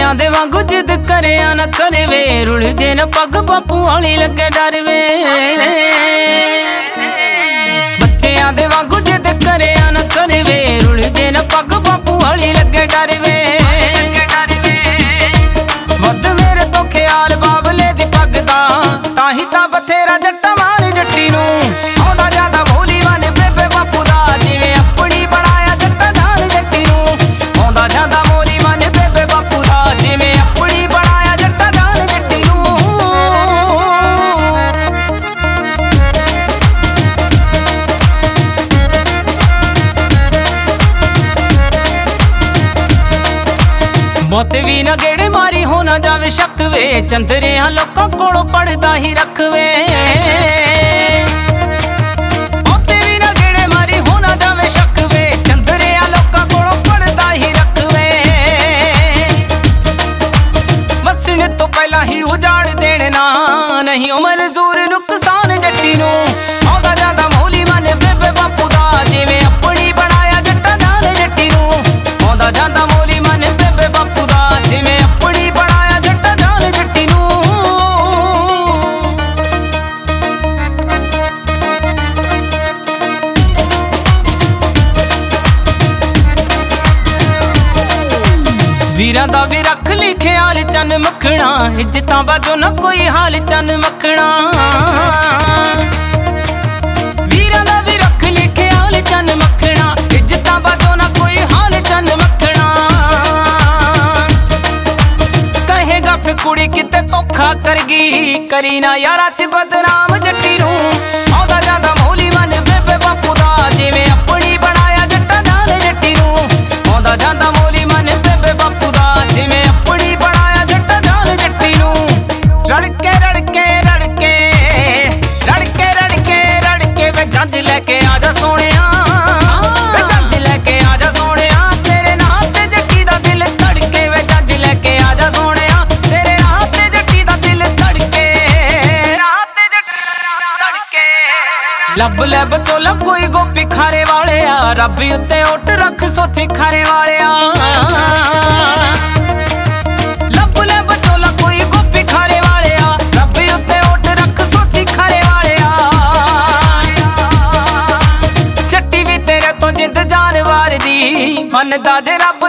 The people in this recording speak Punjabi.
ਬੱਚਿਆਂ ਦੇ ਵਾਂਗੂ ਜਿੱਦ ਕਰਿਆ ਨਾ ਕਰੇ ਵੇ, ਰੁਲ ਜੇ ਨਾ ਪੱਗ ਬਾਪੂ ਹੌਲੀ ਲੱਗੇ ਡਰ ਵੇ। ਬੱਚਿਆਂ ਦੇ ਵਾਂਗੂ ਜਿੱਦ ਕਰਿਆ ਨਾ ਕਰੇ ਵੇ, ਰੁਲ ਜੇ ਨਾ ਪੱਗ ਬਾਪੂ ਹੌਲੀ ਲੱਗੇ ਡਰ ਵੇ। ਵੱਧ ਮੇਰੇ ਤੋਂ ਖਿਆਲ ਬਾਬਲੇ ਦੀ ਪੱਗ ਦਾ, ਤਾਂ ਹੀ ਤਾਂ ਬਥੇਰਾ ਜੱਟਾ ਮਾਰ ਜੱਟੀ ਨੂੰ ਆਉਂਦਾ ਜਾਂਦਾ ਭੋਲੀ ਬਣ ਬੇਬੇ ਬਾਪੂ ਦਾ, ਜਿਵੇਂ ਆਪਣੀ ਬਣਾਇਆ ਜੱਟਾ ਜਾਨ ਜੱਟੀ ਨੂੰ ਆਉਂਦਾ ਜਾਂਦਾ ਮੋਲੀ ਬਣ ਬੇਬੇ ਬਾਪੂ ਦਾ, ਜਿਵੇਂ ਆਪਣੀ ਬਣਾਇਆ ਜੱਟਾ ਜਾਨ ਜੱਟੀ ਨੂੰ। ਬਹੁਤੇ ਵੀ ਨਾ ਗੇੜੇ ਮਾਰੀ ਹੋ ਨਾ ਜਾਵੇ ਸ਼ੱਕ ਵੇ, ਚੰਦਰਿਆਂ ਲੋਕਾਂ ਕੋਲੋਂ ਪੜਦਾ ਹੀ ਰੱਖਵੇ। ਬਹੁਤੇ ਵੀ ਨਾ ਗੇੜੇ ਮਾਰੀ ਹੋ ਨਾ ਜਾਵੇ ਸ਼ੱਕ ਵੇ, ਚੰਦਰਿਆਂ ਲੋਕਾਂ ਕੋਲੋਂ ਪੜਦਾ ਹੀ ਰੱਖਵੇ। ਵਸਣ ਤੋਂ ਪਹਿਲਾਂ ਹੀ ਉਜਾੜ ਦੇਣਾ ਨਹੀਂ ਉਹ ਮਨਜ਼ੂਰ, ਨੁਕਸਾਨ ਜੱਟੀ ਨੂੰ ਆਉਂਦਾ ਜਾਂਦਾ ਮੋਲੀ ਮਨ ਬੇਬੇ ਬਾਪੂ ਦਾ, ਜਿਵੇਂ ਆਪਣੀ ਬਣਾਇਆ ਜੱਟਾ ਜਾਨ ਜੱਟੀ ਨੂੰ ਆਉਂਦਾ ਜਾਂਦਾ ਮੋਲੀ ਮਨ ਬੇਬੇ ਬਾਪੂ ਦਾ, ਜਿਵੇਂ ਆਪਣੀ ਬਣਾਇਆ ਜੱਟਾ ਜਾਨ ਜੱਟੀ ਨੂੰ। ਵੀਰਾਂ ਦਾ ਵੀ ਰੱਖ ਲਈ ਖਿਆਲ ਚੰਨ ਮੱਖਣਾ, ਇੱਜ਼ਤਾਂ ਬਾਝੋਂ ਨਾ ਕੋਈ ਹਾਲ ਚੰਨ ਮੱਖਣਾ। ਵੀਰਾਂ ਦਾ ਵੀ ਰੱਖ ਲਈ ਖਿਆਲ ਚੰਨ ਮੱਖਣਾ, ਇੱਜ਼ਤਾਂ ਬਾਝੋਂ ਨਾ ਕੋਈ ਹਾਲ ਚੰਨ ਮੱਖਣਾ। ਕਹੇਗਾ ਫਿਰ ਕੁੜੀ ਕਿਤੇ ਧੋਖਾ ਕਰ ਗਈ, ਕਰੀ ਨਾ ਯਾਰਾਂ ਚ ਬਦਨਾਮ ਜੱਟੀ ਨੂੰ ਆਉਂਦਾ ਜਾਂਦਾ ਮੋਲੀ ਮਨ ਬੇਬੇ ਬਾਪੂ ਦਾ, ਜਿਵੇਂ ਆਪਣੀ ਬਣਾਇਆ ਜੱਟਾ ਜਾਨ ਜੱਟੀ ਨੂੰ ਆਉਂਦਾ ਜਾਂਦਾ ਮੋਲੀ ਮਨ ਬੇਬੇ ਬਾਪੂ ਦਾ, ਜਿਵੇਂ ਆਪਣੀ ਬਣਾਇਆ ਜੱਟਾ ਜਾਨ ਜੱਟੀ ਨੂੰ। ਰੜਕੇ ਰੜਕੇ ਰੜਕੇ ਰੜਕੇ ਰੜਕੇ ਰੜਕੇ ਵੇ ਜੰਜ ਲੈ ਕੇ ਆ ਜਾ ਸੋਹਣਿਆ, ਵੇ ਜੰਜ ਲੈ ਕੇ ਆ ਜਾ ਸੋਹਣਿਆ, ਤੇਰੇ ਨਾਂ ਤੇ ਜੱਟੀ ਦਾ ਦਿਲ ਧੜਕੇ ਵੇ ਜੰਜ ਲੈ ਕੇ ਆ ਜਾ ਸੋਹਣਿਆ, ਤੇਰੇ ਨਾਂ ਤੇ ਜੱਟੀ ਦਾ ਦਿਲ ਧੜਕੇ, ਨਾਂ ਤੇ ਜੱਟੀ ਦਾ ਧੜਕੇ। ਲੱਭ ਲੈ ਬਚੋਲਾ ਕੋਈ ਗੋਪੀ ਖਾਰੇ ਵਾਲਿਆ, ਰੱਬ ਉੱਤੇ ਉੱਟ ਰੱਖ ਸੋਚੀ ਖਾਰੇ ਵਾਲਿਆ। ਲੱਭ ਲੈ ਬਚੋਲਾ ਕੋਈ ਗੋਪੀ ਖਾਰੇ ਵਾਲਿਆ, ਰੱਬ ਉੱਤੇ ਉੱਟ ਰੱਖ ਸੋਚੀ ਖਾਰੇ ਵਾਲਿਆ। ਜੱਟੀ ਵੀ ਤੇਰੇ ਤੋਂ ਜਿੱਦ ਜਾਨਵਾਰ ਦੀ ਮੰਨਦਾ ਜੇ ਰੱਬ